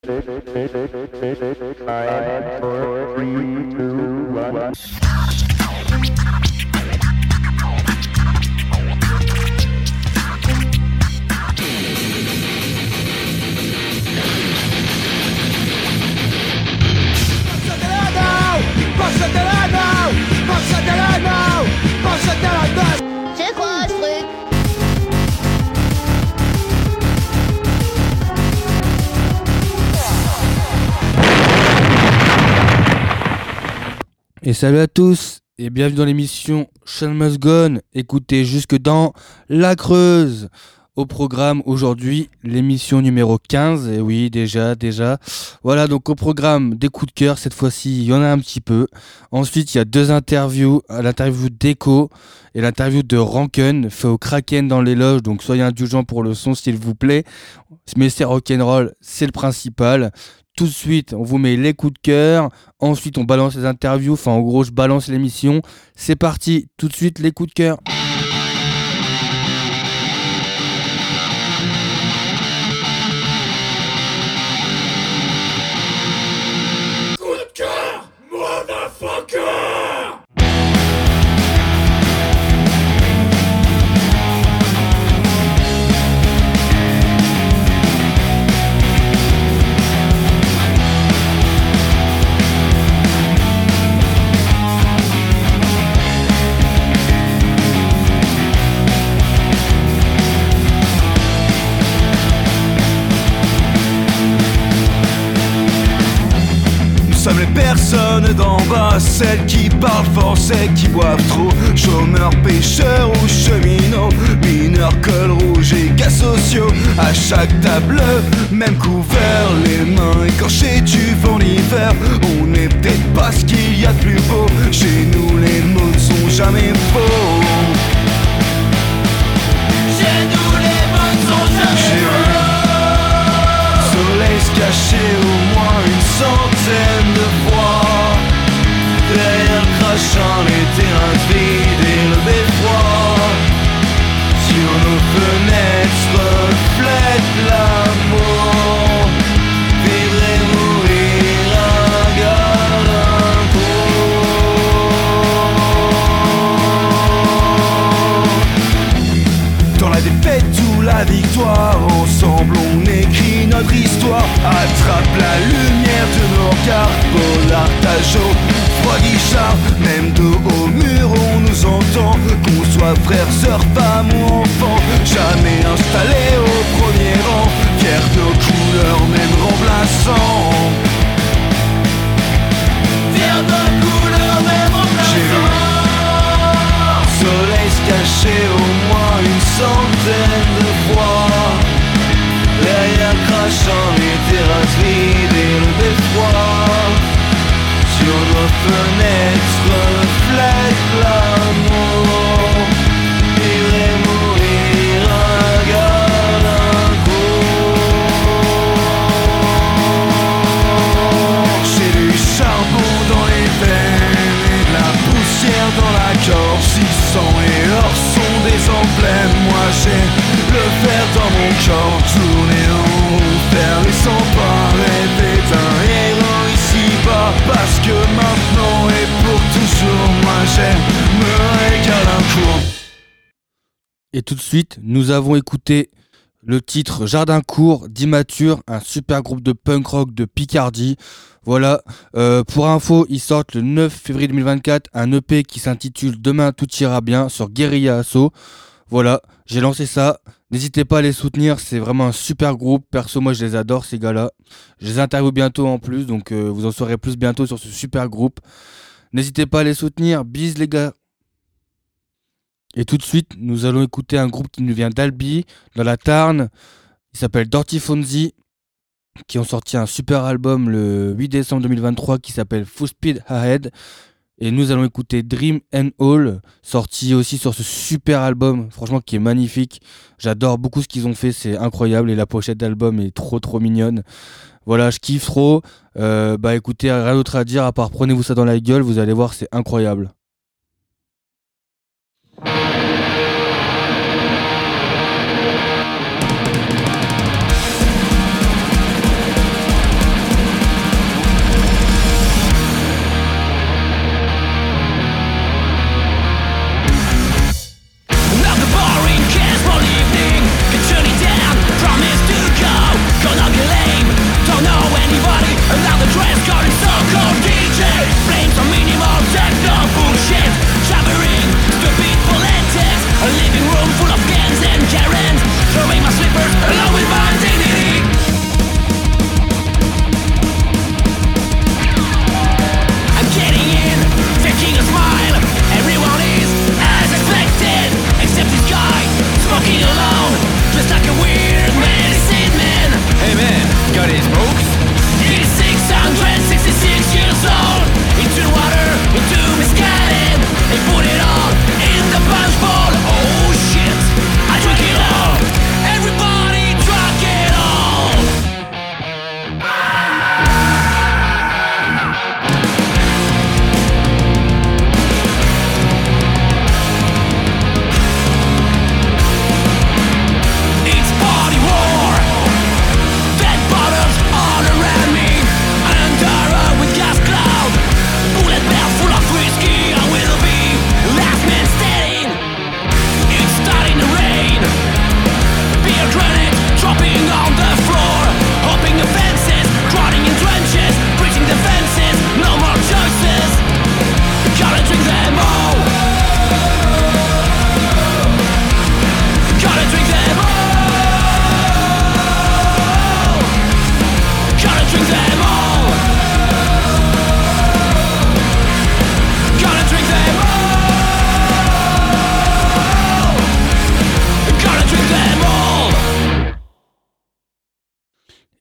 Five, four, three, two, one. C'est quoi ce truc? Et salut à tous et bienvenue dans l'émission Sean Must Gone, écoutez jusque dans la Creuse. Au programme aujourd'hui, l'émission numéro 15, et oui déjà. Voilà, donc au programme des coups de cœur, cette fois-ci il y en a un petit peu. Ensuite il y a deux interviews, l'interview d'Echo et l'interview de Ranken, fait au Kraken dans les loges, donc soyez indulgents pour le son s'il vous plaît. Mais c'est rock'n'roll, c'est le principal. Tout de suite, on vous met les coups de cœur. Ensuite, on balance les interviews. Enfin, en gros, je balance l'émission. C'est parti. Tout de suite, les coups de cœur. Coup de cœur, motherfucker! Nous sommes les personnes d'en bas, celles qui parlent fort, celles qui boivent trop. Chômeurs, pêcheurs ou cheminots, mineurs, col rouge et cas sociaux. À chaque table, même couvert, les mains écorchées du vent l'hiver. On n'est peut-être pas ce qu'il y a de plus beau. Chez nous, les mots ne sont jamais faux. Chez nous, les mots ne sont jamais faux. Soleil se cachait au moins une centaine de fois. Derrière le crachant, les terrains vides et le beffroi. Sur nos fenêtres reflète l'amour. Vivre et mourir, un gars, un coup. Dans la défaite ou la victoire, ensemble on écrit notre histoire. Attrape la lumière de nos regards, Bollard, Tajot, froid Guichard. Même dos au mur on nous entend, qu'on soit frères, sœurs, femmes ou enfants. Jamais installé au premier rang, fiers de nos couleurs, même remplaçants. Fiers de nos couleurs, même remplaçants. Soleil se cachait au moins une centaine de fois. Derrière crachant les terrasses vides et le beffroi. Sur nos fenêtres reflète l'amour. Vivre et mourir, un gars, un coup. J'ai du charbon dans les veines et de la poussière dans la gorge. Si sang et or sont des emblèmes, moi j'ai le fer dans mon corps. Tourner en rond, faire les 100 pas, rêver d'un héros ici-bas. Parce que maintenant et pour toujours, moi j'aime me régaler un cours. Et tout de suite, nous avons écouté le titre Jardin Court d'Immature, un super groupe de punk rock de Picardie. Voilà, pour info, ils sortent le 9 février 2024 un EP qui s'intitule Demain tout ira bien sur Guérilla Asso. Voilà, j'ai lancé ça. N'hésitez pas à les soutenir, c'est vraiment un super groupe. Perso, moi je les adore ces gars-là. Je les interviewe bientôt en plus, donc vous en saurez plus bientôt sur ce super groupe. N'hésitez pas à les soutenir, bis les gars. Et tout de suite, nous allons écouter un groupe qui nous vient d'Albi, dans la Tarn. Il s'appelle Dirty Fonzie, qui ont sorti un super album le 8 décembre 2023 qui s'appelle Full Speed Ahead. Et nous allons écouter Dream and All, sorti aussi sur ce super album, franchement qui est magnifique. J'adore beaucoup ce qu'ils ont fait, c'est incroyable et la pochette d'album est trop mignonne. Voilà, je kiffe trop. Écoutez, rien d'autre à dire à part prenez-vous ça dans la gueule, vous allez voir, c'est incroyable.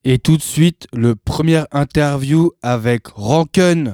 Et tout de suite, le premier interview avec Ranken.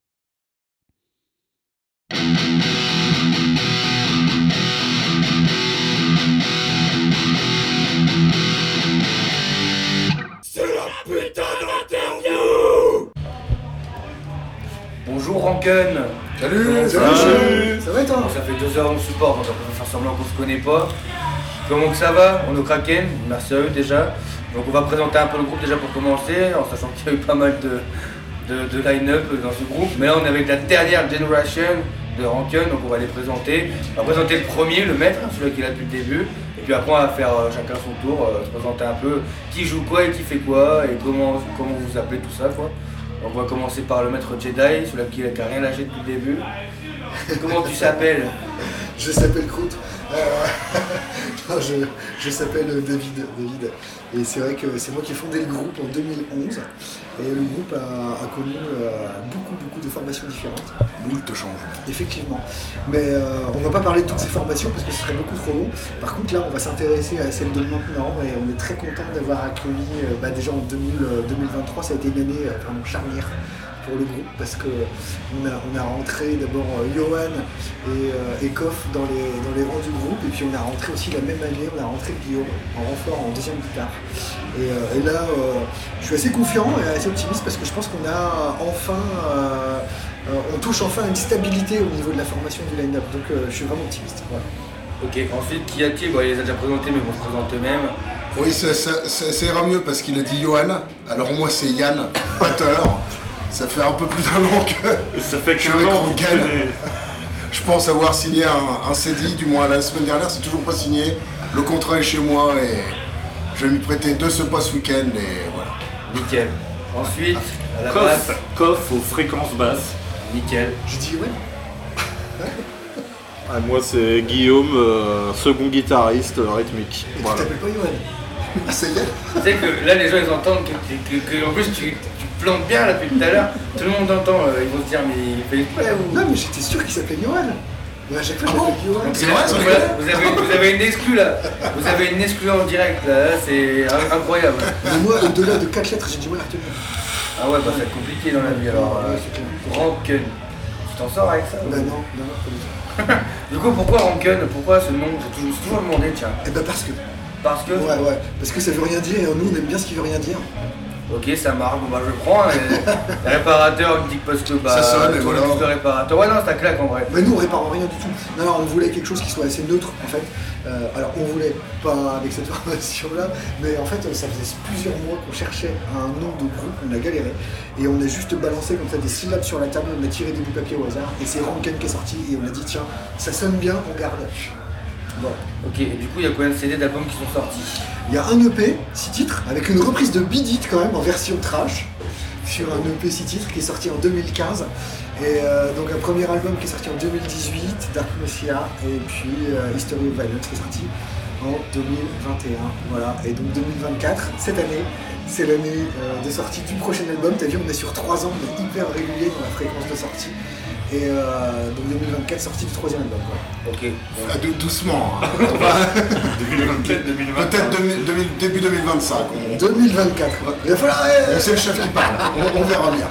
Bonjour Ranken. Salut, Ça va et toi? Ça fait 2 heures on se supporte, donc on va faire semblant qu'on se connaît pas. Comment que ça va? On est au Kraken, merci à eux déjà. Donc on va présenter un peu le groupe déjà pour commencer, en sachant qu'il y a eu pas mal de line-up dans ce groupe. Mais là on est avec la dernière generation de Ranken, donc on va les présenter. On va présenter le premier, le maître, celui qui est là depuis le début. Et puis après on va faire chacun son tour, se présenter un peu qui joue quoi et qui fait quoi et comment vous appelez tout ça quoi. On va commencer par le maître Jedi, celui qui n'a rien lâché depuis le début. Comment tu s'appelles? Je s'appelle Kroot. Non, je s'appelle David. Et c'est vrai que c'est moi qui ai fondé le groupe en 2011. Et le groupe a connu beaucoup de formations différentes. Moult change. Effectivement. Mais on ne va pas parler de toutes ces formations parce que ce serait beaucoup trop long. Par contre, là, on va s'intéresser à celle de maintenant. Et on est très content d'avoir accueilli, déjà en 2023, ça a été une année vraiment charnière pour le groupe parce qu'on a rentré d'abord Johan et Koff dans les rangs du groupe, et puis on a rentré aussi la même année, on a rentré Guillaume en renfort en deuxième guitare. Et là, je suis assez confiant et assez optimiste parce que je pense qu'on a enfin, on touche enfin une stabilité au niveau de la formation du line-up, donc je suis vraiment optimiste. Voilà. Ok, ensuite qui a-t-il? Il les a déjà présentés mais on se présente eux-mêmes. Oui, ça ira mieux parce qu'il a dit Johan. Alors moi c'est Yann, batteur. Ça fait un peu plus d'un an que ça fait je suis avec Ranken. Je pense avoir signé un CDI, du moins la semaine dernière, c'est toujours pas signé. Le contrat est chez moi et je vais m'y prêter de ce pas ce week-end et voilà. Nickel. Ensuite, à la basse. Koff aux fréquences basses. Nickel. Je dis ouais. Ah, moi c'est Guillaume, second guitariste rythmique. Et Voilà. tu t'appelles pas Johan? Ah, ça y est. Tu sais que là les gens ils entendent que en plus tu plantes bien là depuis tout à l'heure. Tout le monde entend, ils vont se dire mais il fait exprès ou... Non, mais j'étais sûr qu'il s'appelait Johan. Mais à chaque fois, je l'appelle Johan. Donc, voilà, vous avez une exclue là. Vous avez une exclue en direct là, c'est incroyable. Mais moi, au-delà de 4 lettres, j'ai du mal à retenir. Ah ouais, bah ça va être compliqué dans la vie alors. C'est clair. Ranken. Tu t'en sors avec ça ou... Bah non, pas du tout. Du coup, pourquoi Ranken? Pourquoi ce nom? J'ai toujours demandé, tiens. Eh ben parce que. Parce que... Ouais, parce que ça veut rien dire et nous on aime bien ce qui veut rien dire. Ok, ça marche, bon bah je prends. Les réparateurs ils me disent parce que bah... Ça sonne, et tout le voilà. plus de réparateurs. Ouais non, ça claque en vrai. Mais nous on répare rien du tout. Non, on voulait quelque chose qui soit assez neutre en fait. Alors on voulait pas avec cette formation là, mais en fait ça faisait plusieurs mois qu'on cherchait un nom de groupe, on a galéré. Et on a juste balancé comme ça des syllabes sur la table, on a tiré des bouts de papier au hasard. Et c'est Ranken qui est sorti et on a dit tiens, ça sonne bien, on garde. Voilà. Ok, et du coup il y a combien de CD d'albums qui sont sortis? Il y a un EP, 6 titres, avec une reprise de Beat It quand même en version trash, sur un EP 6 titres qui est sorti en 2015. Et donc un premier album qui est sorti en 2018, Dark Messiah, et puis History of Violence qui est sorti en 2021. Voilà, et donc 2024, cette année, c'est l'année de sortie du prochain album. T'as vu, on est sur 3 ans, on est hyper régulier dans la fréquence de sortie. Et donc 2024, sortie du 3e album. Quoi. Ok. Ah, doucement. Hein. 2024, 2025. Peut-être début 2025. 2024. Il va falloir... C'est le chef qui parle. On verra bien.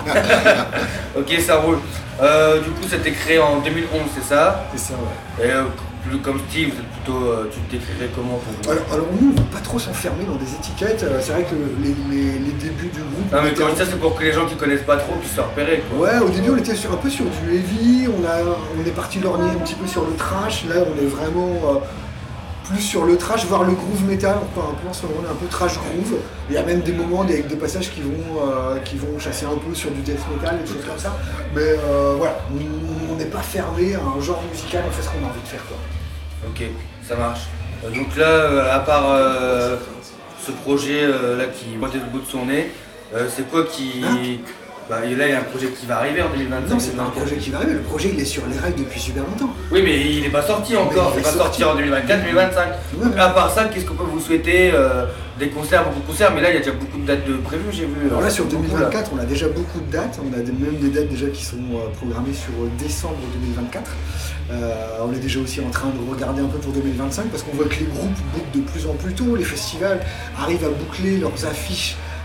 Ok, ça roule. Du coup, c'était créé en 2011, c'est ça? C'est ça, ouais. Et plus comme Steve, vous êtes plutôt, tu te décrirais comment pour vous? Alors nous, on ne veut pas trop s'enfermer dans des étiquettes. C'est vrai que les débuts du groupe... Non mais quand je dis ça, c'est pour que les gens qui connaissent pas trop puissent se repérer quoi. Ouais, au début on était un peu sur du heavy, on est parti lorgner un petit peu sur le trash. Là on est vraiment plus sur le trash, voire le groove metal. Un peu en ce moment on est un peu trash groove. Il y a même des moments avec des passages qui vont chasser un peu sur du death metal et des choses comme ça. Mais voilà, on n'est pas fermé à un genre musical, on fait ce qu'on a envie de faire quoi. Ok, ça marche. Donc là, à part ce projet là qui pointait le bout de son nez, c'est quoi qui... Bah, là, il y a un projet qui va arriver en 2025. Non, c'est pas un projet qui va arriver, le projet il est sur les rails depuis super longtemps. Oui, mais il n'est pas sorti encore, c'est pas sorti en 2024, 2025. Ouais. À part ça, qu'est-ce qu'on peut vous souhaiter? Des concerts, beaucoup de concerts, mais là, il y a déjà beaucoup de dates de prévues, j'ai vu. Alors là, sur 2024, on a déjà beaucoup de dates, on a même des dates déjà qui sont programmées sur décembre 2024. On est déjà aussi en train de regarder un peu pour 2025 parce qu'on voit que les groupes bouclent de plus en plus tôt, les festivals arrivent à boucler leurs affiches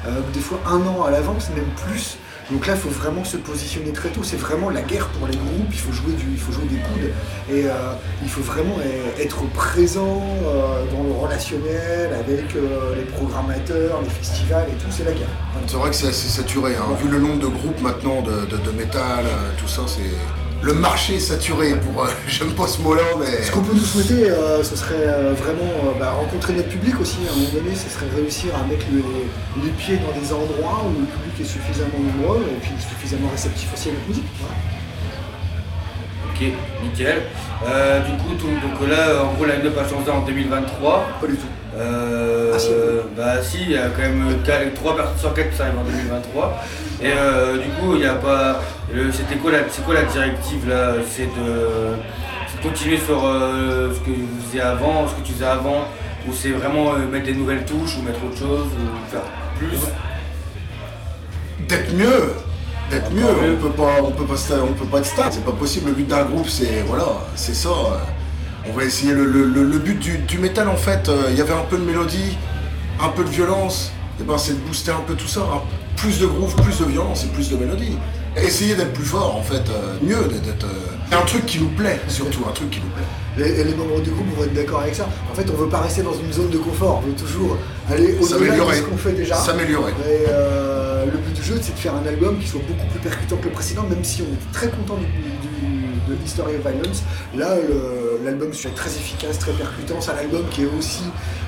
des fois 1 an à l'avance, même plus. Donc là, il faut vraiment se positionner très tôt. C'est vraiment la guerre pour les groupes. Il faut jouer des coudes. Et il faut vraiment être présent dans le relationnel avec les programmateurs, les festivals et tout. C'est la guerre. C'est vrai que c'est assez saturé. Hein. Vu le nombre de groupes maintenant de métal, tout ça, c'est... Le marché est saturé pour... j'aime pas ce mot-là, mais... Ce qu'on peut nous souhaiter, ce serait vraiment rencontrer notre public aussi. À un moment donné, ce serait réussir à mettre les pieds dans des endroits où le public est suffisamment nombreux et puis suffisamment réceptif aussi à notre musique. Voilà. Ok, nickel. Du coup, donc là, en gros, la line-up a changé en 2023. Pas du tout. Si, il y a quand même 3 personnes sur 4 qui arrivent en 2023. Et du coup, il n'y a pas. C'est quoi la directive là? C'est de continuer sur ce que vous faisiez avant, ce que tu faisais avant, ou c'est vraiment mettre des nouvelles touches, ou mettre autre chose, ou faire plus? D'être mieux. On peut pas être star, c'est pas possible. Le but d'un groupe, c'est ça. On va essayer le but du métal en fait. Il y avait un peu de mélodie, un peu de violence. Et ben c'est de booster un peu tout ça. Hein. Plus de groove, plus de violence et plus de mélodie. Et essayer d'être plus fort en fait, mieux d'être. Un truc qui nous plaît, surtout un truc qui nous plaît. Et les membres du groupe vont être d'accord avec ça. En fait, on veut pas rester dans une zone de confort. On veut toujours aller au-delà de ce qu'on fait déjà. S'améliorer. Et le but du jeu, c'est de faire un album qui soit beaucoup plus percutant que le précédent, même si on était très content de History of Violence. Là, l'album est très efficace, très percutant. C'est un album qui est aussi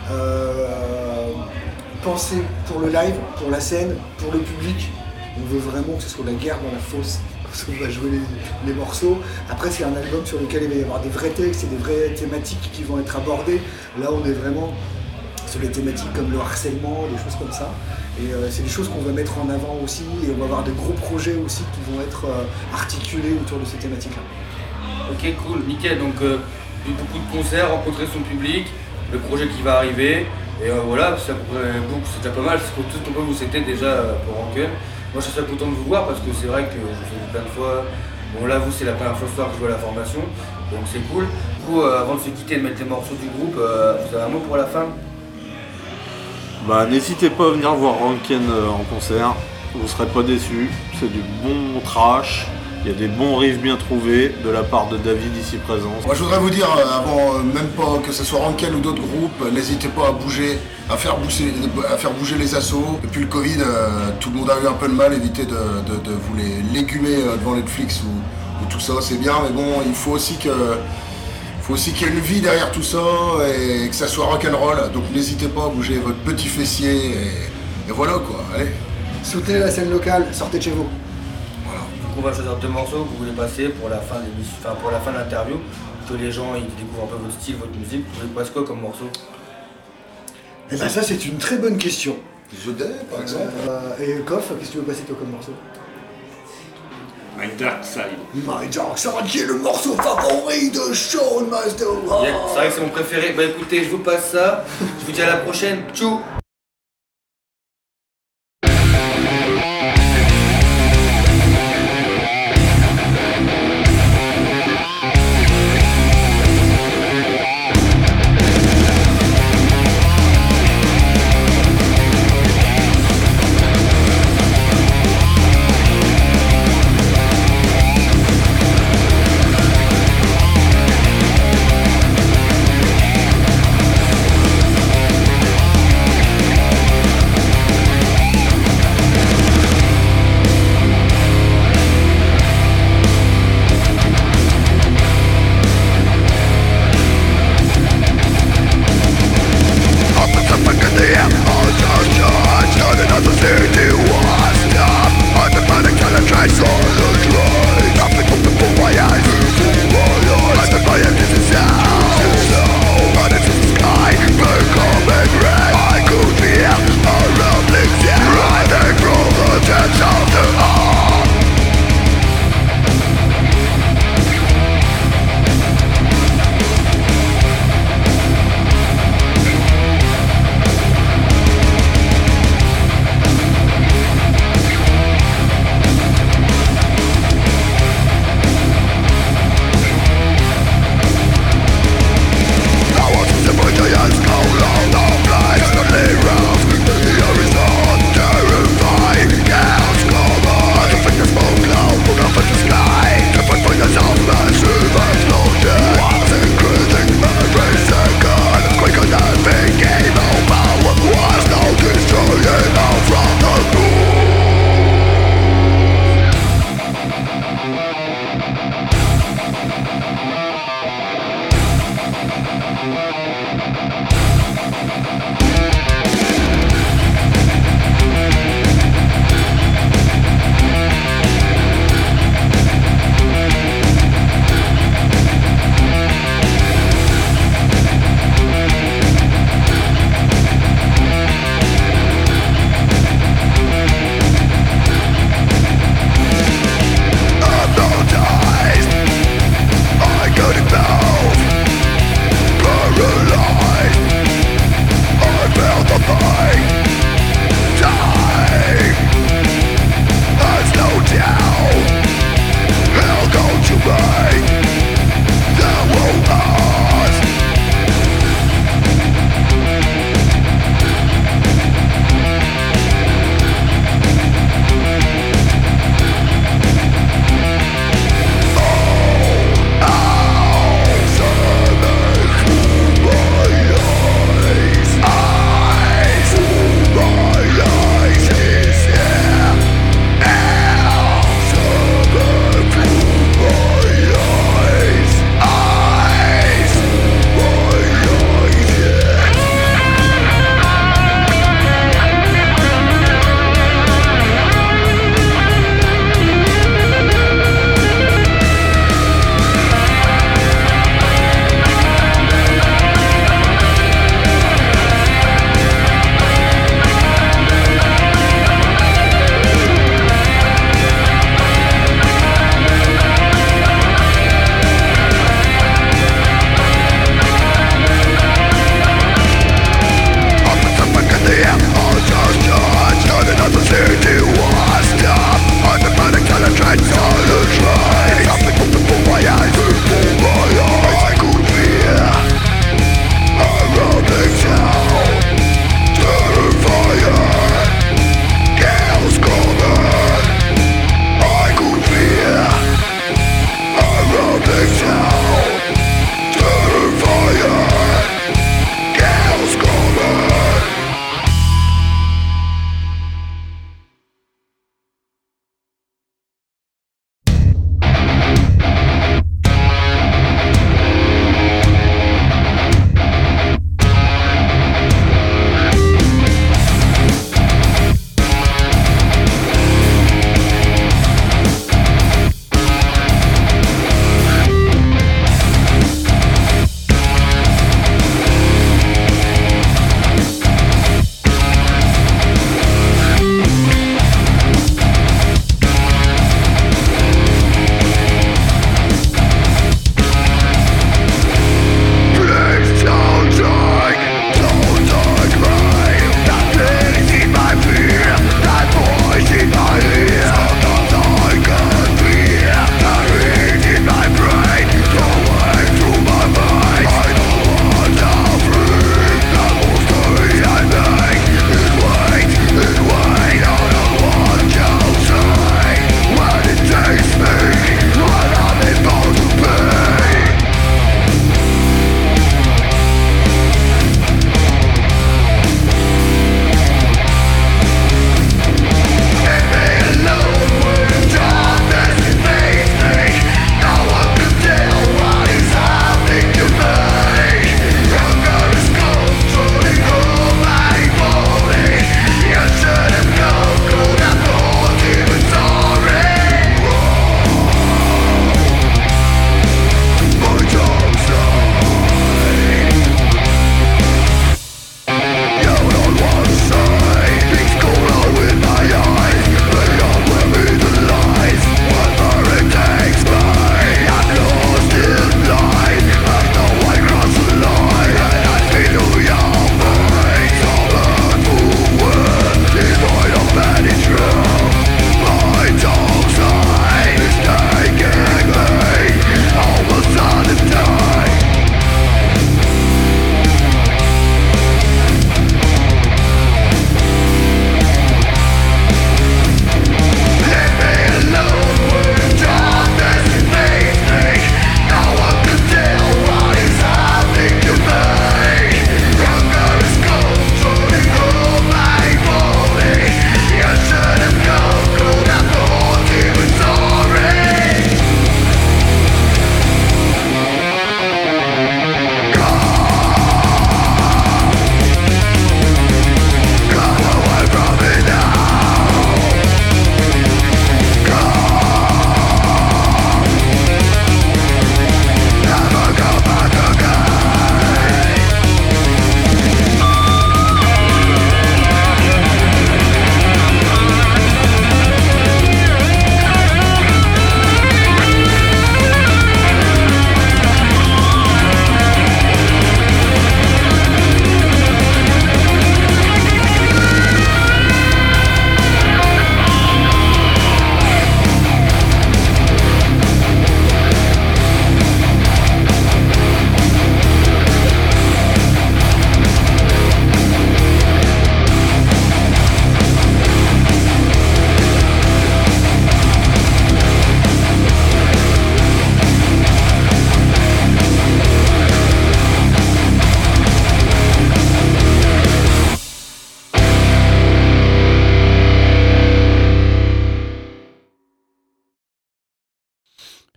pensé pour le live, pour la scène, pour le public. On veut vraiment que ce soit la guerre dans la fosse, parce qu'on va jouer les morceaux. Après, c'est un album sur lequel il va y avoir des vrais textes et des vraies thématiques qui vont être abordées. Là, on est vraiment sur des thématiques comme le harcèlement, des choses comme ça. Et c'est des choses qu'on va mettre en avant aussi. Et on va avoir des gros projets aussi qui vont être articulés autour de ces thématiques-là. Ok, cool, nickel. Donc, beaucoup de concerts, rencontrer son public, le projet qui va arriver. Et voilà, c'est déjà pas mal, c'est tout ce qu'on peut vous souhaiter déjà pour Ranken. Moi je suis très content de vous voir parce que c'est vrai que je vous ai vu plein de fois. Bon là vous c'est la première fois ce soir que je vois la formation, donc c'est cool. Du coup avant de se quitter et de mettre les morceaux du groupe, vous avez un mot pour la fin? N'hésitez pas à venir voir Ranken en concert, vous serez pas déçus, c'est du bon trash. Il y a des bons riffs bien trouvés de la part de David ici présent. Moi je voudrais vous dire, avant même pas que ce soit Ranken ou d'autres groupes, n'hésitez pas à bouger, à faire bouger les assos. Depuis le Covid, tout le monde a eu un peu de mal, évitez de vous les légumer devant Netflix ou tout ça, c'est bien, mais bon, il faut aussi qu'il y ait une vie derrière tout ça et que ça soit rock'n'roll. Donc n'hésitez pas à bouger votre petit fessier et voilà quoi, allez. Soutenez la scène locale, sortez de chez vous. On va choisir 2 morceaux que vous voulez passer pour la fin de l'émission, pour la fin de l'interview, que les gens ils découvrent un peu votre style, votre musique. Vous voulez passer quoi comme morceau? Et ça c'est une très bonne question. The Day par exemple. Et Koff, qu'est-ce que tu veux passer toi comme morceau? My Dark Side. My Dark Side qui est le morceau favori de Sean Masterwell. Yeah, c'est vrai que c'est mon préféré. Bah écoutez, je vous passe ça. Je vous dis à la prochaine. Tchou.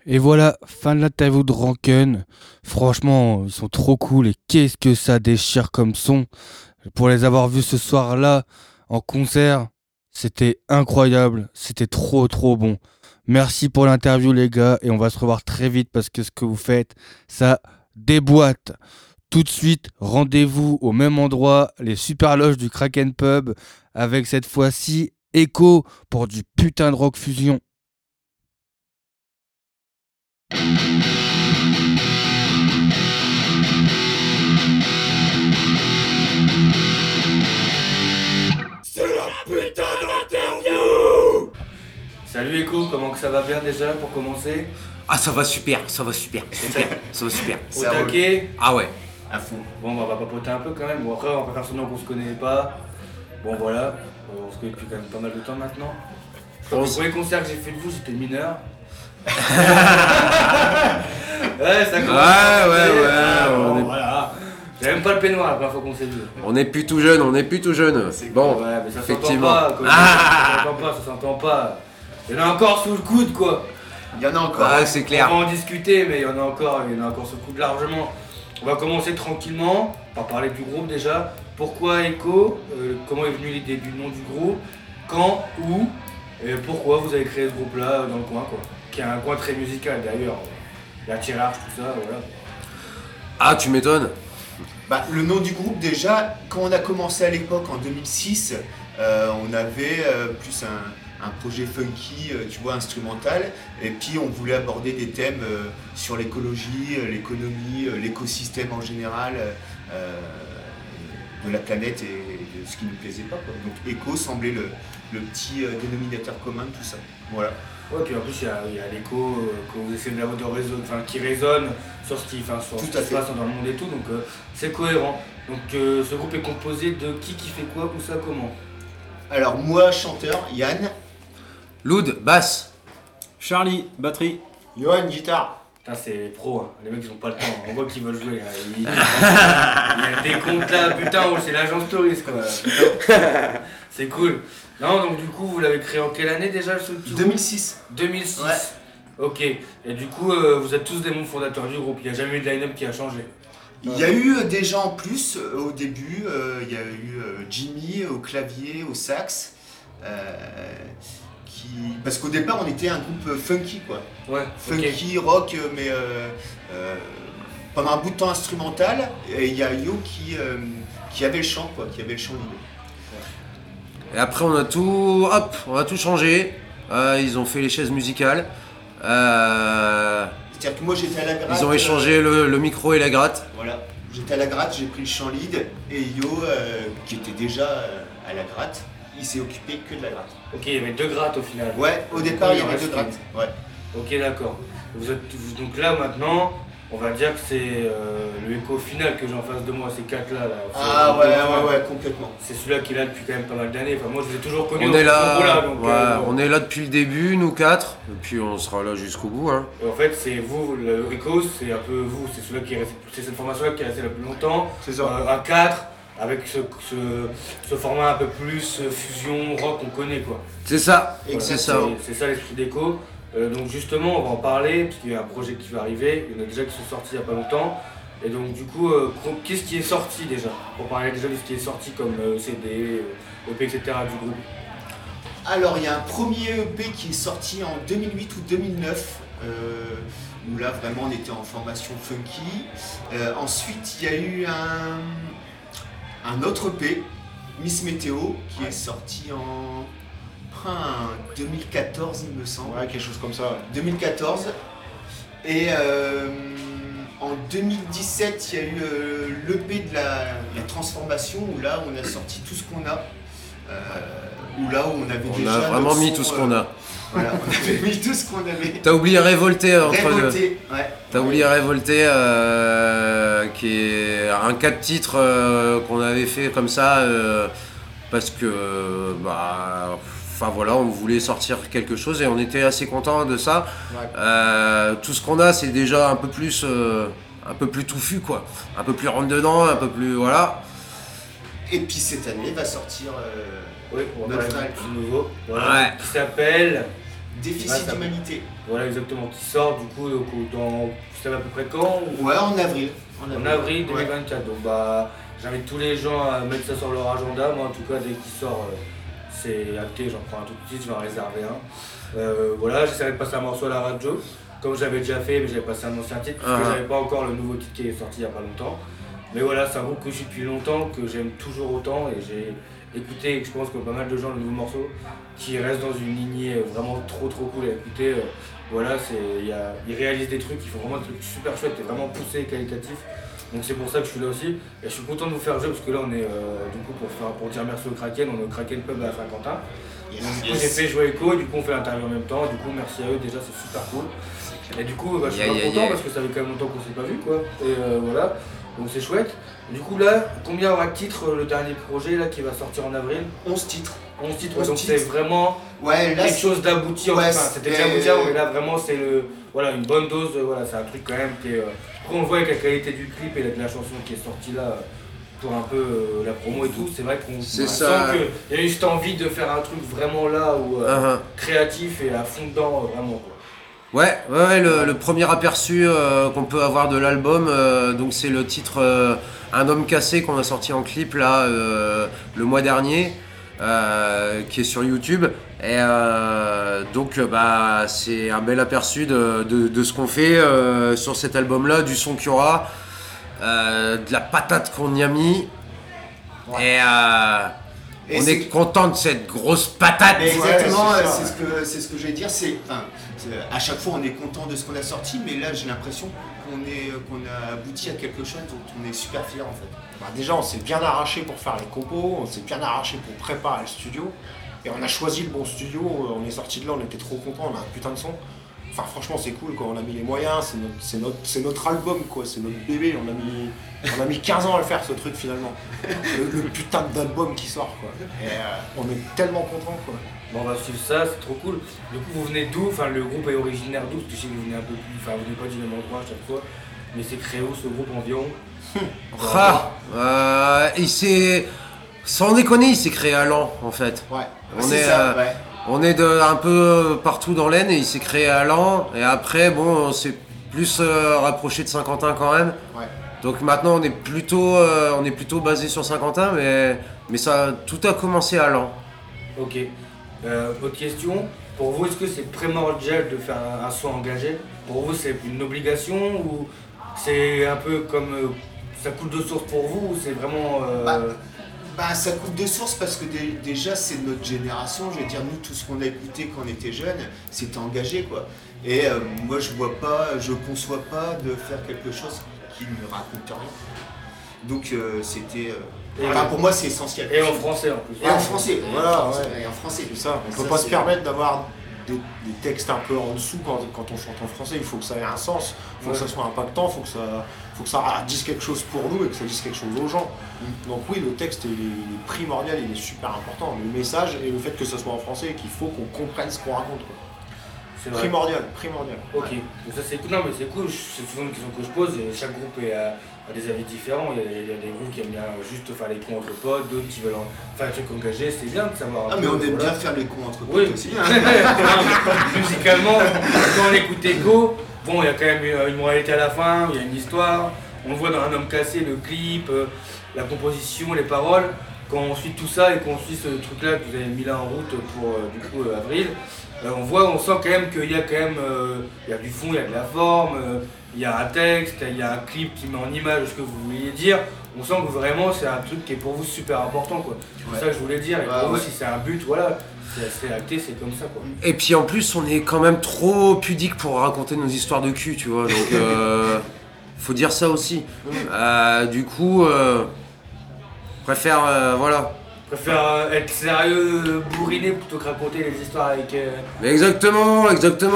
Et voilà, fin de l'interview de Ranken. Franchement, ils sont trop cool et qu'est-ce que ça déchire comme son. Pour les avoir vus ce soir-là en concert, c'était incroyable, c'était trop bon. Merci pour l'interview les gars et on va se revoir très vite parce que ce que vous faites, ça déboîte. Tout de suite, rendez-vous au même endroit, les super loges du Kraken Pub, avec cette fois-ci Echo pour du putain de rock fusion. C'est la putain d'interview. Salut Echo, comment que ça va bien déjà pour commencer? Ah ça va super. Ça va super. Au Ça taquet. Ah ouais. À fond. Bon, bah, on va papoter un peu quand même. Bon, après, on va pas faire semblant qu'on se connaît pas. Bon, voilà. On se connaît depuis quand même pas mal de temps maintenant. Le premier concert que j'ai fait de vous, j'étais mineur. Ouais, ça commence. Ouais. Bon, voilà. J'avais même pas le peignoir la première fois qu'on s'est vu. On est plus tout jeune. Bon, Ouais, mais ça effectivement. s'entend pas. Ça s'entend pas. Il y en a encore sous le coude, quoi. Il y en a encore. Ah, c'est clair. On va en discuter, mais il y en a encore sous le coude largement. On va commencer tranquillement par parler du groupe déjà. Pourquoi Echo? Comment est venue l'idée du nom du groupe? Quand? Où? Et pourquoi vous avez créé ce groupe-là dans le coin, quoi? Qui est un coin très musical d'ailleurs. La tirage, tout ça, voilà. Ah, tu m'étonnes. Bah, le nom du groupe déjà, quand on a commencé à l'époque en 2006, on avait plus un projet funky, tu vois, instrumental, et puis on voulait aborder des thèmes sur l'écologie, l'économie, l'écosystème en général, de la planète et de ce qui nous plaisait pas, quoi. Donc Echo semblait le petit dénominateur commun de tout ça. Voilà. Ouais, puis en plus il y a l'écho que vous essayez de réseau, qui résonne sur ce qui, sur ce qui se passe dans le monde et tout, donc c'est cohérent. Donc ce groupe est composé de qui fait quoi, où ça, comment? Alors moi, chanteur, Yann. Loud, basse. Charlie, batterie. Johan, guitare. Putain, c'est les pros, hein. Les mecs ils ont pas le temps, on voit qu'ils veulent jouer. Il y a des comptes là, putain, c'est l'agence touriste quoi. C'est cool. Non, donc du coup, vous l'avez créé en quelle année déjà ce petit 2006. 2006. Ouais. Ok. Et du coup, vous êtes tous des membres fondateurs du groupe. Il n'y a jamais eu de line-up qui a changé. Il y a eu des gens en plus au début. Il y a eu Jimmy au clavier, au sax. Parce qu'au départ, on était un groupe funky, quoi. Ouais. Funky, rock, mais pendant un bout de temps instrumental. Et il y a Yo qui avait le chant, quoi, qui avait le chant libre. Et après on a tout changé. Ils ont fait les chaises musicales. C'est-à-dire que moi j'étais à la gratte. Ils ont échangé le micro et la gratte. Voilà. J'étais à la gratte, j'ai pris le chant lead. Et Yo, qui était déjà à la gratte, il s'est occupé que de la gratte. Ok, il y avait deux grattes au final. Ouais, au départ il y avait deux grattes. Ouais. Ok, d'accord. Donc là maintenant, on va dire que c'est le Echo final que j'ai en face de moi, ces quatre là. Ah ouais, complètement. C'est celui-là qui est là depuis quand même pas mal d'années. Enfin, moi je l'ai toujours connu. On est là, donc, on est là depuis le début, nous quatre, et puis on sera là jusqu'au bout. Hein. Et en fait, c'est vous, le Echo, c'est un peu vous, c'est celui-là qui est resté, c'est cette formation-là qui est restée le plus longtemps. C'est ça. À 4, avec ce format un peu plus fusion rock qu'on connaît, quoi. C'est ça, Voilà, c'est ça. C'est ça l'esprit d'Echo. Donc justement, on va en parler, parce qu'il y a un projet qui va arriver, il y en a déjà qui sont sortis il n'y a pas longtemps. Et donc du coup, qu'est-ce qui est sorti déjà? Pour parler déjà de ce qui est sorti comme CD, EP, etc. du groupe. Alors il y a un premier EP qui est sorti en 2008 ou 2009, où là vraiment on était en formation funky. Ensuite il y a eu un autre EP, Miss Météo, qui est sorti en 2014 il me semble. Ouais, quelque chose comme ça. Ouais. 2014. Et en 2017 il y a eu l'EP de la transformation, où là on a sorti tout ce qu'on a. Où là où on avait On déjà a vraiment notre mis son, tout ce qu'on a. Voilà, on avait mis tout ce qu'on avait. T'as oublié Révolté entre Révolté, ouais. T'as oublié Révolté, qui est un 4 titres qu'on avait fait comme ça, parce que enfin voilà, on voulait sortir quelque chose et on était assez content de ça. Ouais. Tout ce qu'on a, c'est déjà un peu plus touffu, quoi, un peu plus rentre dedans, un peu plus voilà. Et puis cette année va sortir Oui, on va notre parler album du nouveau, voilà, Ouais. qui s'appelle Déficit d'humanité. Voilà, exactement. Qui sort du coup, dans. Vous savez à peu près quand Ouais, en avril. En avril 2024. Donc, j'invite tous les gens à mettre ça sur leur agenda. Moi, en tout cas, dès qu'il sort, c'est acté. J'en prends un tout de suite, je vais en réserver un. Voilà, j'essaierai de passer un morceau à la radio. Comme j'avais déjà fait, mais j'avais passé un ancien titre. Parce que j'avais pas encore le nouveau titre qui est sorti il y a pas longtemps. Mais voilà, c'est un groupe que je suis depuis longtemps, que j'aime toujours autant. Et j'ai écouté, je pense que pas mal de gens, le nouveau morceau, qui reste dans une lignée vraiment trop cool à écouter. Voilà, ils réalisent des trucs, ils font vraiment des trucs super chouettes et vraiment poussés et qualitatifs. Donc c'est pour ça que je suis là aussi. Et je suis content de vous faire jouer parce que là on est du coup pour dire merci au Kraken, on est au Kraken Pub à Saint-Quentin. Du coup j'ai fait jouer Echo, du coup on fait l'interview en même temps, du coup merci à eux déjà, c'est super cool. Et du coup je suis content parce que ça fait quand même longtemps qu'on s'est pas vu quoi. Et voilà, donc c'est chouette. Du coup là, combien aura de titres le dernier projet là qui va sortir en avril? 11 titres. 11 titres, donc c'est vraiment là, quelque chose d'abouti. Enfin, c'était déjà abouti avant, mais là vraiment c'est une bonne dose. Voilà, c'est un truc quand même qui est. Après on le voit avec la qualité du clip et de la chanson qui est sortie là pour un peu la promo et tout. C'est vrai qu'on sent qu'il y a eu cette envie de faire un truc vraiment là où créatif et à fond dedans vraiment quoi. Ouais, le premier aperçu qu'on peut avoir de l'album, donc c'est le titre Un homme cassé qu'on a sorti en clip là le mois dernier, qui est sur YouTube. Et donc c'est un bel aperçu de ce qu'on fait sur cet album-là, du son qu'il y aura, de la patate qu'on y a mis. Ouais. Et on est content de cette grosse patate. Mais exactement, c'est ce que je vais dire. À chaque fois, on est content de ce qu'on a sorti, mais là, j'ai l'impression qu'on a abouti à quelque chose dont on est super fiers en fait. Déjà, on s'est bien arraché pour faire les compos, on s'est bien arraché pour préparer le studio, et on a choisi le bon studio. On est sorti de là, on était trop contents, on a un putain de son. Enfin, franchement, c'est cool quoi. On a mis les moyens, c'est notre album quoi, c'est notre bébé. On a mis 15 ans à le faire ce truc finalement. Le putain d'album qui sort quoi. Et on est tellement contents quoi. Bon, on va suivre ça, c'est trop cool. Du coup, vous venez d'où? Enfin, le groupe est originaire d'où? Parce que je sais que vous venez un peu plus. Enfin, vous venez pas du même endroit à chaque fois. Mais c'est créé où ce groupe environ? Sans déconner, il s'est créé à Laon en fait. Ouais. On est un peu partout dans l'Aisne et il s'est créé à Laon. Et après, bon, on s'est plus rapproché de Saint-Quentin quand même. Ouais. Donc maintenant, on est plutôt basé sur Saint-Quentin, mais ça, tout a commencé à Laon. Ok. Autre question. Pour vous, est-ce que c'est primordial de faire un son engagé? Pour vous, c'est une obligation ou c'est un peu comme ça coule de source pour vous ou c'est vraiment ça coule de source parce que déjà c'est notre génération, je veux dire nous tout ce qu'on a écouté quand on était jeunes, c'était engagé quoi. Et moi je conçois pas de faire quelque chose qui ne raconte rien. Donc c'était pour moi c'est essentiel. Et en français en plus. Et en français, voilà, ouais. Et en français. C'est ça, on peut pas se permettre d'avoir des textes un peu en dessous quand on chante en français. Il faut que ça ait un sens, il faut que ça soit impactant, il faut que ça dise quelque chose pour nous et que ça dise quelque chose aux gens. Donc oui, le texte il est primordial, il est super important. Le message et le fait que ça soit en français et qu'il faut qu'on comprenne ce qu'on raconte quoi. C'est primordial. Ok, donc ça c'est cool, non mais c'est cool, c'est souvent une question que je pose et chaque groupe a des avis différents, il y a des groupes qui aiment bien juste faire les cons entre potes, d'autres qui veulent faire un truc engagé, c'est bien de savoir. Mais on aime bien faire les cons entre potes aussi. Musicalement, quand on écoute Echo, bon il y a quand même une moralité à la fin, il y a une histoire, on le voit dans Un homme cassé, le clip, la composition, les paroles. Quand on suit tout ça et qu'on suit ce truc là que vous avez mis là en route pour du coup avril, on sent quand même qu'il y a quand même il y a du fond, il y a de la forme, il y a un texte, il y a un clip qui met en image ce que vous vouliez dire. On sent que vraiment c'est un truc qui est pour vous super important quoi. C'est ça que je voulais dire. Et pour vous si c'est un but, voilà, c'est acté, c'est comme ça quoi. Et puis en plus on est quand même trop pudique pour raconter nos histoires de cul, tu vois. Donc faut dire ça aussi. Du coup préfère être sérieux, bourriné plutôt que raconter les histoires avec. Exactement.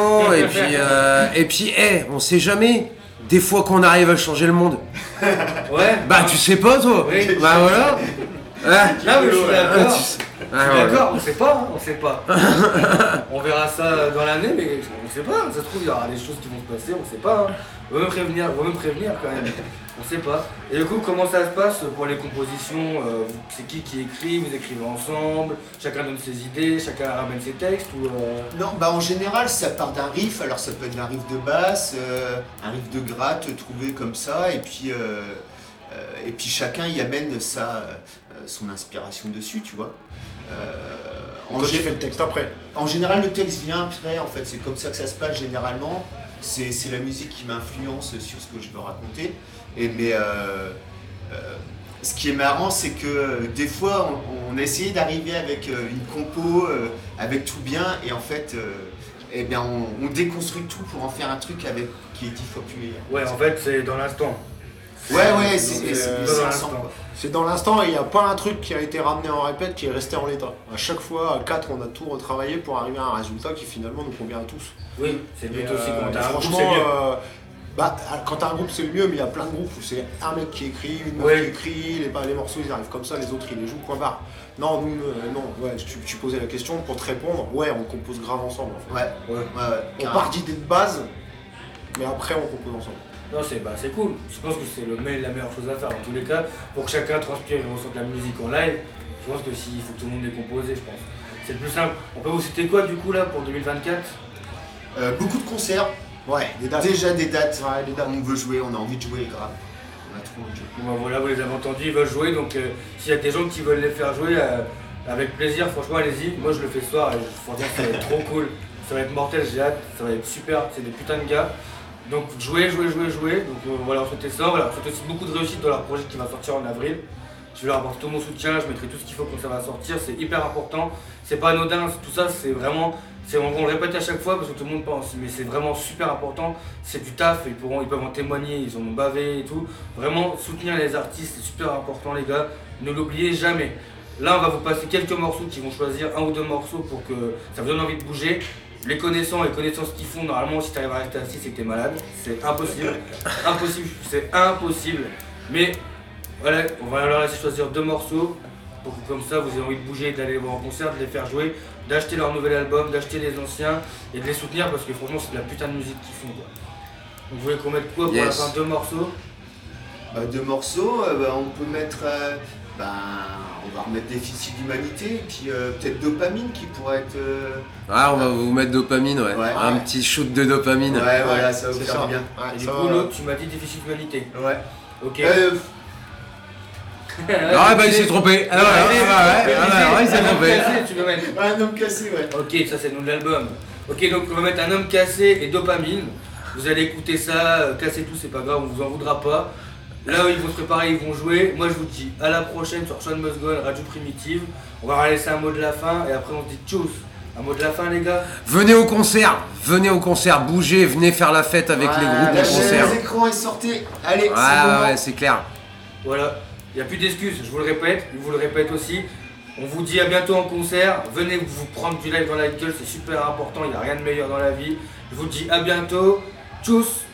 et puis, on sait jamais. Des fois qu'on arrive à changer le monde. Ouais. Tu sais pas toi. Oui. Voilà. Là, je suis d'accord. D'accord, on sait pas, on sait pas. On verra ça dans l'année, mais on sait pas. Ça se trouve, il y aura des choses qui vont se passer, on sait pas. On va me prévenir quand même. On sait pas. Et du coup, comment ça se passe pour les compositions c'est qui écrit? Vous écrivez ensemble? Chacun donne ses idées? Chacun ramène ses textes ou Non, en général, ça part d'un riff. Alors, ça peut être un riff de basse, un riff de gratte trouvé comme ça, et puis chacun y amène son inspiration dessus, tu vois. J'ai fait le texte après. En général, le texte vient après. En fait, c'est comme ça que ça se passe généralement. C'est la musique qui m'influence sur ce que je veux raconter. Ce qui est marrant, c'est que des fois, on a essayé d'arriver avec une compo, avec tout bien, et en fait, on déconstruit tout pour en faire un truc qui est 10 fois plus meilleur. Ouais, en fait, c'est dans l'instant. C'est dans l'instant et il n'y a pas un truc qui a été ramené en répète qui est resté en l'état. À chaque fois, à 4, on a tout retravaillé pour arriver à un résultat qui finalement nous convient à tous. Oui, c'est le but aussi quand t'as un groupe, franchement, c'est mieux. quand t'as un groupe c'est le mieux, mais il y a plein de groupes où c'est un mec qui écrit, une meuf qui écrit, les morceaux ils arrivent comme ça, les autres ils les jouent, point barre. Non, tu posais la question pour te répondre, on compose grave ensemble en fait. On part d'idées de base, mais après on compose ensemble. Non, c'est cool. Je pense que c'est la meilleure chose à faire en tous les cas. Pour que chacun transpire et ressente la musique en live, je pense que s'il faut que tout le monde ait composé, je pense. C'est le plus simple. On peut vous citer quoi du coup là pour 2024 ? Beaucoup de concerts. Des dates. Déjà des dates. On veut jouer, on a envie de jouer, grave. On a trop envie de jouer. Bon, voilà, vous les avez entendus, ils veulent jouer. Donc s'il y a des gens qui veulent les faire jouer, avec plaisir, franchement allez-y. Moi je le fais ce soir et franchement ça va être trop cool. Ça va être mortel, j'ai hâte, ça va être super, c'est des putains de gars. Donc jouer. Donc voilà, on souhaite ça. Voilà, on souhaite aussi beaucoup de réussite dans leur projet qui va sortir en avril. Je vais leur apporter tout mon soutien, je mettrai tout ce qu'il faut quand ça va sortir, c'est hyper important. C'est pas anodin, tout ça c'est vraiment. On le répète à chaque fois parce que tout le monde pense, mais c'est vraiment super important. C'est du taf, ils peuvent en témoigner, ils ont bavé et tout. Vraiment soutenir les artistes, c'est super important les gars, ne l'oubliez jamais. Là on va vous passer quelques morceaux qui vont choisir un ou deux morceaux pour que ça vous donne envie de bouger. Les connaissants ce qu'ils font, normalement si tu arrives à rester assis c'est que t'es malade, c'est impossible. C'est impossible. Mais voilà, on va leur laisser choisir deux morceaux pour que comme ça vous ayez envie de bouger, d'aller les voir en concert, de les faire jouer, d'acheter leur nouvel album, d'acheter les anciens et de les soutenir parce que franchement c'est de la putain de musique qu'ils font quoi. Donc vous voulez qu'on mette quoi pour la fin, deux morceaux? Deux morceaux, on peut mettre... on va remettre Déficit d'humanité et puis peut-être Dopamine qui pourrait être... on va vous mettre Dopamine, un petit shoot de dopamine. Voilà, ça va vous faire bien. Et du coup l'autre tu m'as dit Déficit d'humanité. Ouais. Ok. Il s'est trompé. Il s'est trompé. Tu veux mettre un homme cassé, Ok, ça c'est le nom de l'album. Ok, donc on va mettre un homme cassé et Dopamine. Vous allez écouter ça, cassez tout, c'est pas grave, on vous en voudra pas. Là ils vont se préparer, ils vont jouer. Moi je vous dis à la prochaine sur Sean Must Go, Radio Primitive. On va laisser un mot de la fin et après on se dit tchuss. Un mot de la fin les gars. Venez au concert, bougez, venez faire la fête avec les groupes de concert. Lâchez les écrans et sortez. Allez, c'est clair. Voilà. Il n'y a plus d'excuses, je vous le répète, je vous le répète aussi. On vous dit à bientôt en concert, venez vous prendre du live dans la gueule, c'est super important, il n'y a rien de meilleur dans la vie. Je vous dis à bientôt, tchuss.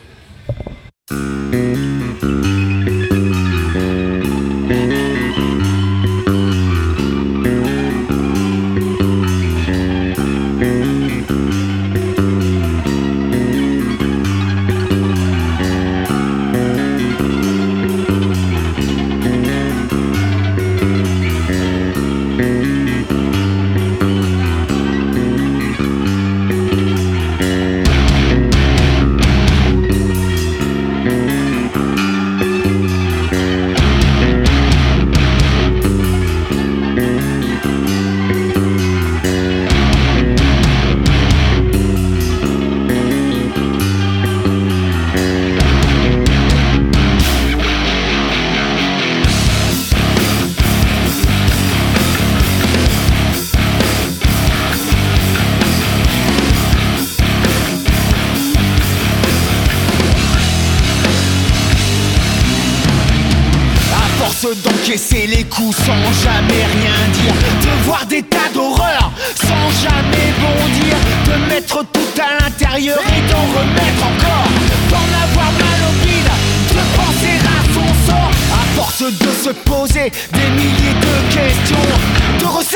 D'encaisser les coups sans jamais rien dire, de voir des tas d'horreurs sans jamais bondir, de mettre tout à l'intérieur et d'en remettre encore, d'en avoir mal au bide, de penser à son sort, à force de se poser des milliers de questions, de ressasser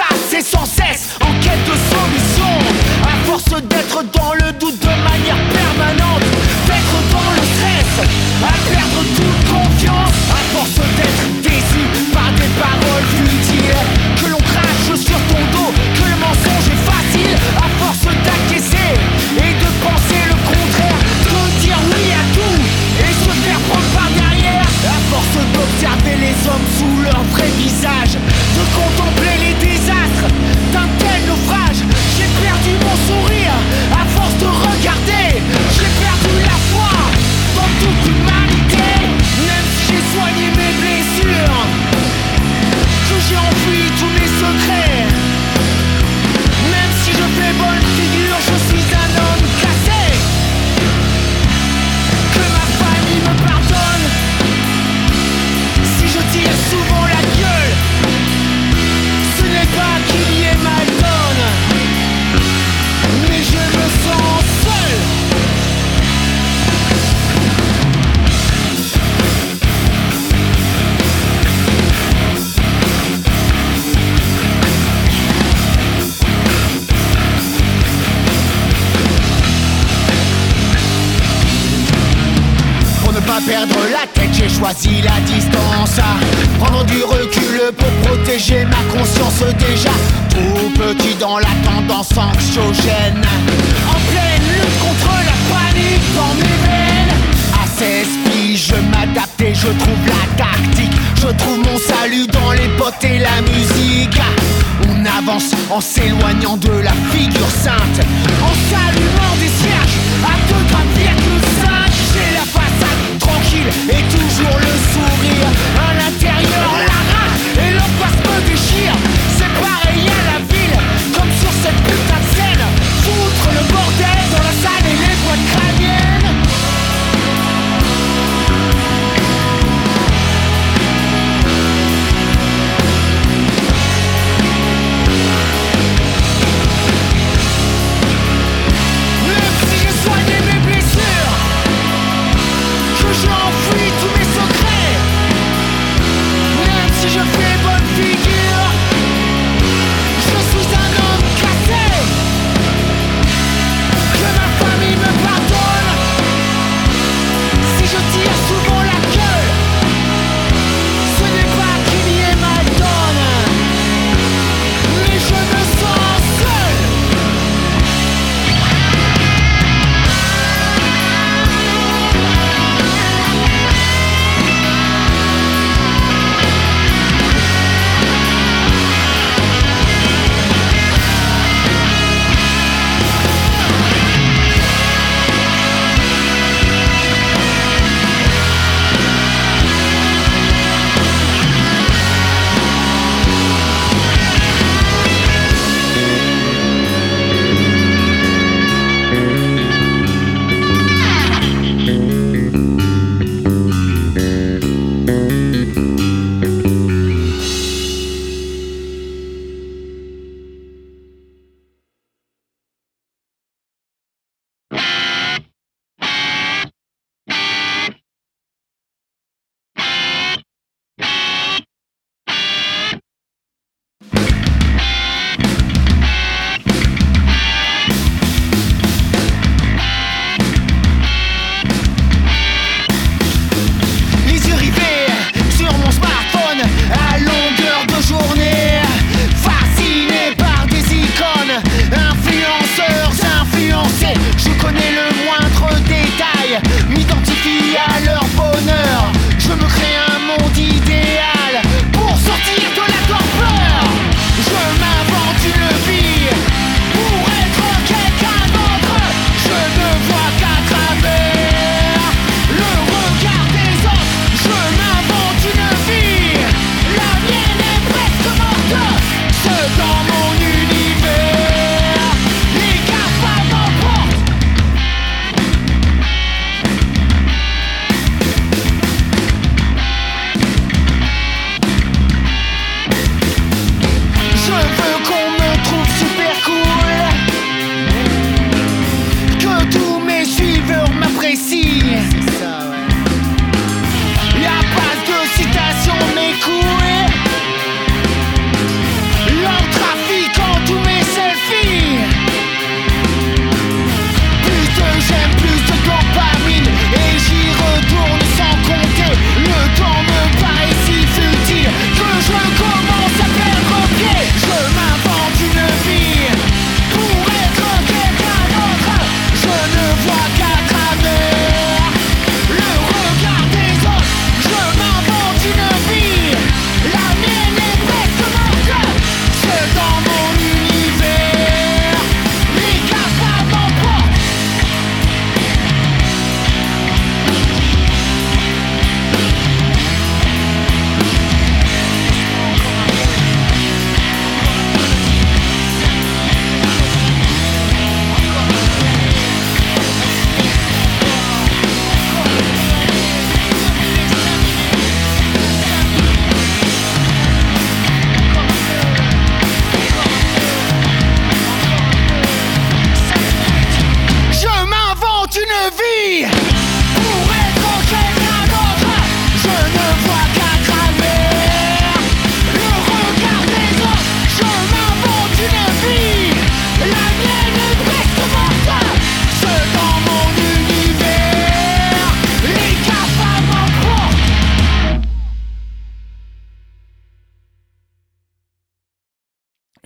sans cesse en quête de solution. À force d'être dans le doute de manière permanente, d'être dans le stress, à perdre toute confiance. À force d'être déçu par des paroles futiles que l'on crache sur ton dos, que le mensonge est facile. À force d'acquiescer et de penser le contraire, de dire oui à tout et se faire prendre par derrière. À force d'observer les hommes sous leur vrai visage, de contempler les désastres d'un tel naufrage, j'ai perdu mon sourire à force de regarder. J'ai perdu la foi dans toute l'humanité. Même si j'ai soigné mes blessures, que j'ai enfui tous mes secrets. Même si je fais bonne figure, je suis un homme cassé. Que ma famille me pardonne si je tire souvent la gueule. Ce n'est pas qu'il y ait mal donne, mais je me sens seul. Pour ne pas perdre la tête, j'ai choisi la distance. Prendre du recul pour protéger ma conscience déjà trop petit dans la tendance anxiogène. En pleine lutte contre la panique dans mes veines. À 16 piges, je m'adapte et je trouve la tactique. Je trouve mon salut dans les potes et la musique. On avance en s'éloignant de la figure sainte, en s'allumant des cierges à 2,5. J'ai la façade tranquille et toujours le sourire. À l'intérieur, la rage et l'angoisse me déchire. C'est pareil à la ville, comme sur cette putain de scène. Foutre le bordel dans la salle et les boîtes crâniennes.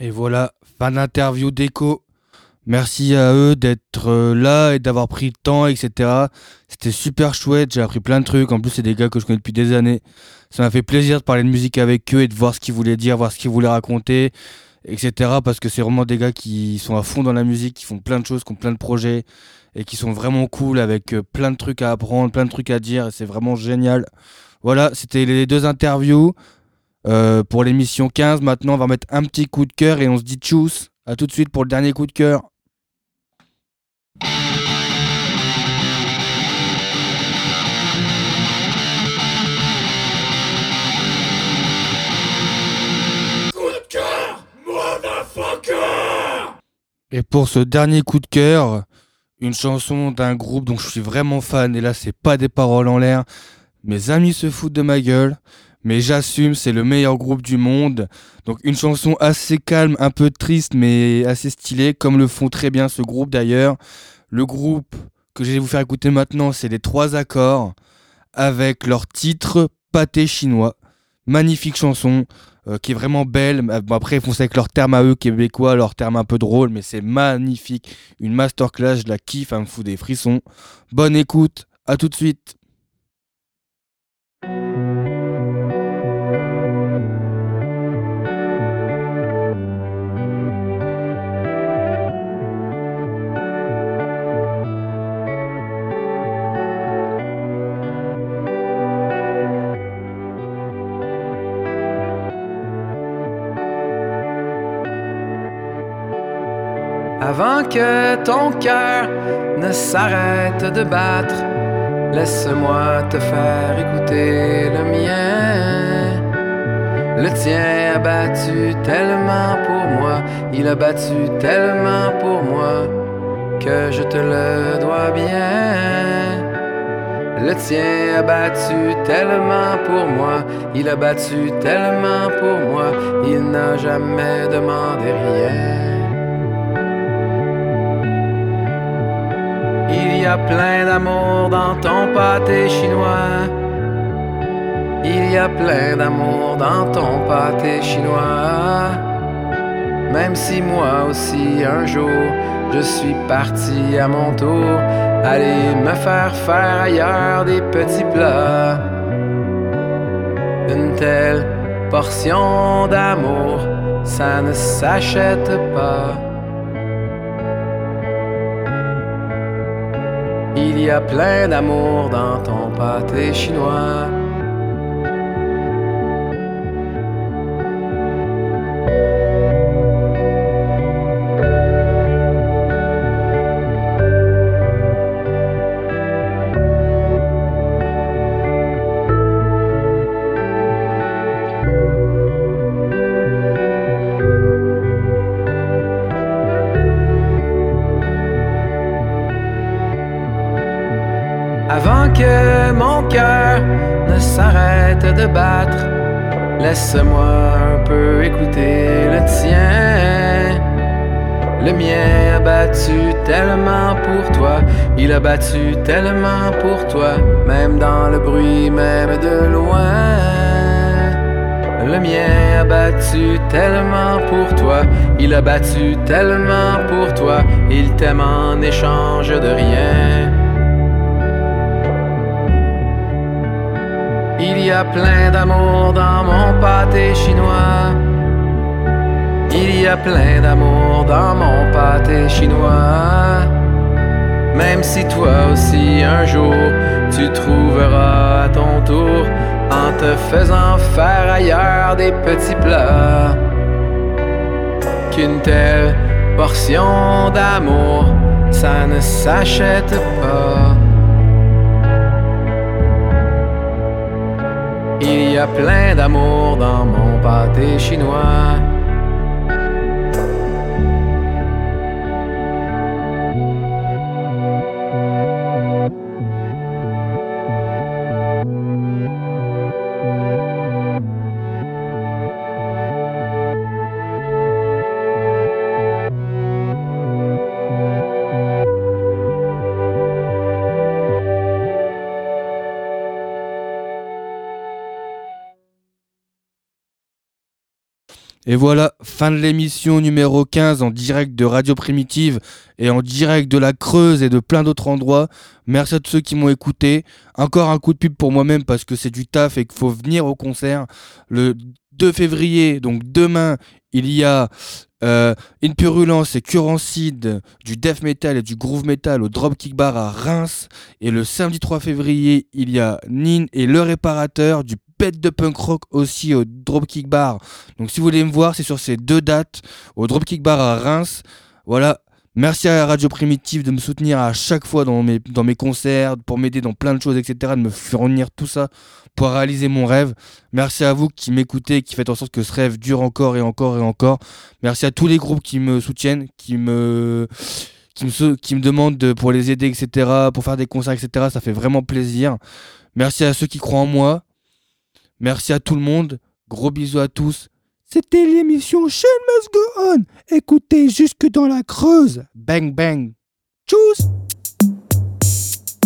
Et voilà, fin d'interview d'Echo. Merci à eux d'être là et d'avoir pris le temps, etc. C'était super chouette, j'ai appris plein de trucs. En plus, c'est des gars que je connais depuis des années. Ça m'a fait plaisir de parler de musique avec eux et de voir ce qu'ils voulaient dire, voir ce qu'ils voulaient raconter, etc. Parce que c'est vraiment des gars qui sont à fond dans la musique, qui font plein de choses, qui ont plein de projets et qui sont vraiment cool avec plein de trucs à apprendre, plein de trucs à dire. Et c'est vraiment génial. Voilà, c'était les 2 interviews pour l'émission 15. Maintenant, on va mettre un petit coup de cœur et on se dit tchuss. À tout de suite pour le dernier coup de cœur. Et pour ce dernier coup de cœur, une chanson d'un groupe dont je suis vraiment fan, et là c'est pas des paroles en l'air, mes amis se foutent de ma gueule, mais j'assume, c'est le meilleur groupe du monde. Donc une chanson assez calme, un peu triste, mais assez stylée, comme le font très bien ce groupe d'ailleurs. Le groupe que je vais vous faire écouter maintenant, c'est les 3 accords, avec leur titre Pâté chinois. Magnifique chanson, qui est vraiment belle. Bon, après, ils font ça avec leurs termes à eux québécois, leurs termes un peu drôles, mais c'est magnifique. Une masterclass, je la kiffe, elle me fout des frissons. Bonne écoute, à tout de suite. Avant que ton cœur ne s'arrête de battre, laisse-moi te faire écouter le mien. Le tien a battu tellement pour moi, il a battu tellement pour moi, que je te le dois bien. Le tien a battu tellement pour moi, il a battu tellement pour moi, il n'a jamais demandé rien. Il y a plein d'amour dans ton pâté chinois. Il y a plein d'amour dans ton pâté chinois. Même si moi aussi un jour je suis parti à mon tour, aller me faire ailleurs des petits plats. Une telle portion d'amour, ça ne s'achète pas. Il y a plein d'amour dans ton pâté chinois. Avant que mon cœur ne s'arrête de battre, laisse-moi un peu écouter le tien. Le mien a battu tellement pour toi, il a battu tellement pour toi, même dans le bruit, même de loin. Le mien a battu tellement pour toi, il a battu tellement pour toi, il t'aime en échange de rien. Il y a plein d'amour dans mon pâté chinois. Il y a plein d'amour dans mon pâté chinois. Même si toi aussi un jour tu trouveras à ton tour, en te faisant faire ailleurs des petits plats, qu'une telle portion d'amour, ça ne s'achète pas. Il y a plein d'amour dans mon pâté chinois. Et voilà, fin de l'émission numéro 15 en direct de Radio Primitive et en direct de la Creuse et de plein d'autres endroits. Merci à tous ceux qui m'ont écouté. Encore un coup de pub pour moi-même parce que c'est du taf et qu'il faut venir au concert. Le 2 février, donc demain, il y a In Purulence et Curancide du death metal et du groove metal au Dropkick Bar à Reims. Et le samedi 3 février, il y a Nin et Le Réparateur du bête de punk rock aussi au Dropkick Bar. Donc si vous voulez me voir, c'est sur ces 2 dates au Dropkick Bar à Reims. Voilà, merci à Radio Primitive de me soutenir à chaque fois dans mes concerts, pour m'aider dans plein de choses, etc., de me fournir tout ça pour réaliser mon rêve. Merci à vous qui m'écoutez, qui faites en sorte que ce rêve dure encore et encore et encore. Merci à tous les groupes qui me soutiennent, qui me demandent pour les aider, etc., pour faire des concerts, etc. Ça fait vraiment plaisir. Merci à ceux qui croient en moi. Merci à tout le monde, gros bisous à tous. C'était l'émission Shit Must Go On. Écoutez jusque dans la Creuse. Bang bang. Tchuss.